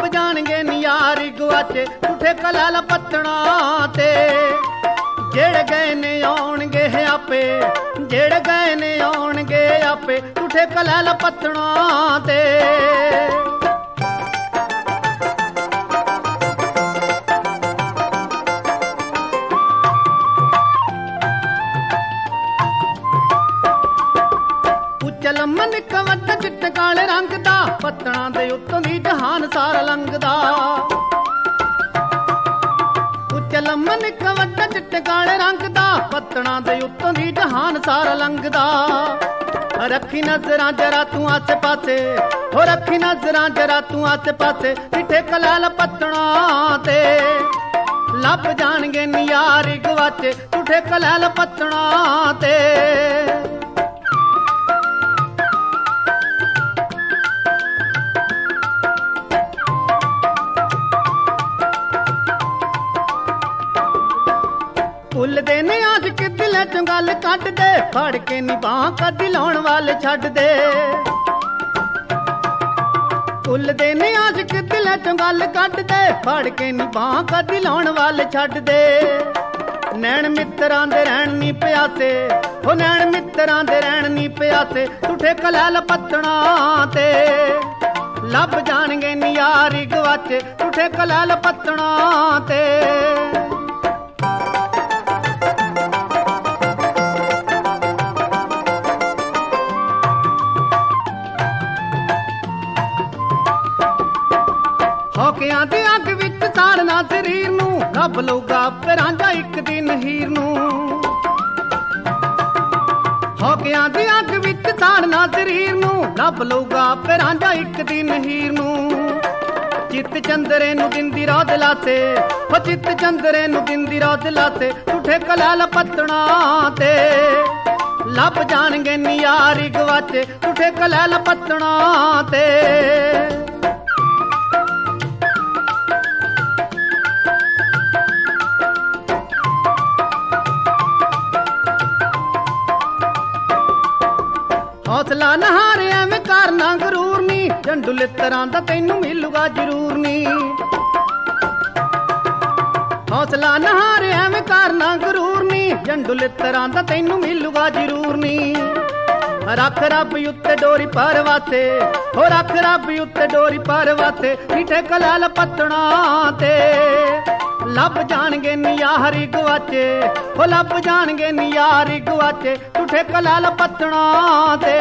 ਜਾਣਗੇ ਨੀ ਯਾਰੀ ਗੁਆਚੇ ਝੂਠੇ ਕਲੈਲ ਪੱਤਣਾ ਤੇ। ਜਿਹੜੇ ਗਏ ਨੇ ਆਉਣਗੇ ਆਪੇ, ਜਿਹੜੇ ਗਏ ਨੇ ਆਉਣਗੇ ਆਪੇ ਝੂਠੇ ਕਲੈਲ ਪੱਤਣਾ ਤੇ। ਲੰਮਨ ਇੱਕ ਵੱਡਾ ਚਿੱਟੇ ਕਾਲੇ ਰੰਗ ਦਾ ਪੱਤਣਾ ਦੇ ਉੱਤੋਂ ਦੀ ਜਹਾਨ ਸਾਰਾ ਲੰਘਦਾ। ਉੱਚਾ ਲੰਮਨ ਇੱਕ ਵੱਡਾ ਚਿੱਟੇ ਕਾਲੇ ਰੰਗ ਦਾ ਪੱਤਣਾ ਦੇ ਉੱਤੋਂ ਦੀ ਜਹਾਨ ਸਾਰਾ ਲੰਘਦਾ। ਰੱਖੀ ਨਜ਼ਰਾਂ ਜਰਾ ਤੂੰ ਆਸੇ ਪਾਸੇ, ਹੋ ਰੱਖੀ ਨਜ਼ਰਾਂ ਜਰਾ ਤੂੰ ਆਸੇ ਪਾਸੇ ਚਿੱਟੇ ਕਲੈਲ ਪੱਤਣਾ ਤੇ। ਲੱਭ ਜਾਣਗੇ ਨੀ ਯਾਰੀ ਗਵਾਚੇ ਝੂਠੇ ਕਲੈਲ ਪੱਤਣਾ ਤੇ। ਭੁੱਲਦੇ ਨੇ ਆਸ਼ਿਕ ਦਿਲਾਂ ਚੋਂ ਗੱਲ ਕੱਢਦੇ, ਫੜ ਕੇ ਨੀ ਬਾਂਹ ਕਦੀ ਲਾਉਣ ਵਾਲੇ ਛੱਡਦੇ। ਭੁੱਲਦੇ ਨੇ ਆਸ਼ਿਕ ਦਿਲਾਂ ਚੋਂ ਗੱਲ ਕੱਢਦੇ, ਫੜ ਕੇ ਨੀ ਬਾਂਹ ਕਦੀ ਲਾਉਣ ਵਾਲੇ ਛੱਡਦੇ। ਨੈਣ ਮਿੱਤਰਾਂ ਦੇ ਰਹਿਣ ਨੀ ਪਿਆਸੇ, ਹੋ ਨੈਣ ਮਿੱਤਰਾਂ ਦੇ ਰਹਿਣ ਨੀ ਪਿਆਸੇ ਝੂਠੇ ਕਲੈਲ ਪੱਤਣਾ ਤੇ। ਲੱਭ ਜਾਣਗੇ ਨੀ ਯਾਰੀ ਗਵਾਚੇ ਝੂਠੇ ਕਲੈਲ ਪੱਤਣਾ ਤੇ। ਹੌਕਿਆਂ ਦੀ ਅੱਗ ਵਿੱਚ ਸਾੜਨਾ ਸਰੀਰ ਨੂੰ, ਲੱਭ ਲਊਗਾ ਰਾਂਝਾ ਇੱਕ ਦਿਨ ਹੀਰ ਨੂੰ। ਹੌਕਿਆਂ ਦੀ ਅੱਗ ਵਿੱਚ ਸਾੜਨਾ ਸਰੀਰ ਨੂੰ, ਲੱਭ ਲਊਗਾ ਰਾਂਝਾ ਇੱਕ ਦਿਨ ਹੀਰ ਨੂੰ। ਚਿੱਤ ਚੰਦਰੇ ਨੂੰ ਦਿੰਦੀ ਰਾਹ ਦਿਲਾਸੇ, ਹੋ ਚਿੱਤ ਚੰਦਰੇ ਨੂੰ ਦਿੰਦੀ ਰਾਹ ਦਿਲਾਸੇ ਝੂਠੇ ਕਲੈਲ ਪੱਤਣਾ ਤੇ। ਲੱਭ ਜਾਣਗੇ ਨੀ ਯਾਰੀ ਗਵਾਚੇ ਝੂਠੇ ਕਲੈਲ ਪੱਤਣਾ ਤੇ। ਹੌਸਲਾ ਨਹਾਰ ਐਵੇਂ ਕਰਨਾ ਗਰੂਰ ਨੀ, ਝੰਡੂ ਲਿੱਤਰਾਂ ਦਾ ਤੈਨੂੰ ਮਿਲੂਗਾ ਜ਼ਰੂਰ ਨੀ। ਹੌਸਲਾ ਨਹਾਰ ਐਵੇਂ ਕਰਨਾ ਗਰੂਰ ਨੀ, ਝੰਡੂ ਲਿੱਤਰਾਂ ਦਾ ਤੈਨੂੰ ਮਿਲੂਗਾ ਜ਼ਰੂਰ ਨੀ। ਰੱਖ ਰੱਬ ਉੱਤੇ ਡੋਰੀ ਪਰਵਾਸੇ, ਹੋ ਰੱਖ ਰੱਬ ਉੱਤੇ ਡੋਰੀ ਪਰਵਾਸੇ ਮਿੱਠੇ ਕਲੈਲ ਪੱਤਣਾ ਤੇ। ਲੱਭ ਜਾਣਗੇ ਨੀ ਯਾਰੀ ਗਵਾਚੇ, ਹੋ ਲੱਭ ਜਾਣਗੇ ਨੀ ਯਾਰੀ ਗਵਾਚੇ ਝੂਠੇ ਕਲੈਲ ਪੱਤਣਾ ਤੇ।